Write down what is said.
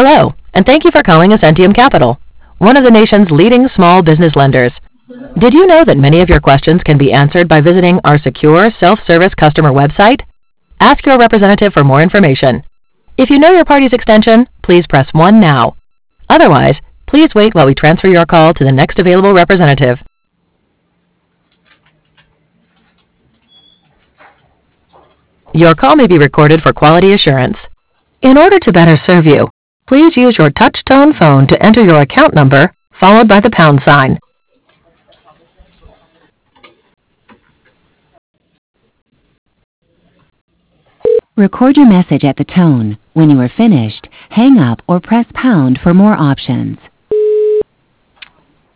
Hello, and thank you for calling Ascentium Capital, one of the nation's leading small business lenders. Did you know that many of your questions can be answered by visiting our secure self-service customer website? Ask your representative for more information. If you know your party's extension, please press 1 now. Otherwise, please wait while we transfer your call to the next available representative. Your call may be recorded for quality assurance. In order to better serve you, please use your touch-tone phone to enter your account number, followed by the pound sign. Record your message at the tone. When you are finished, hang up or press pound for more options.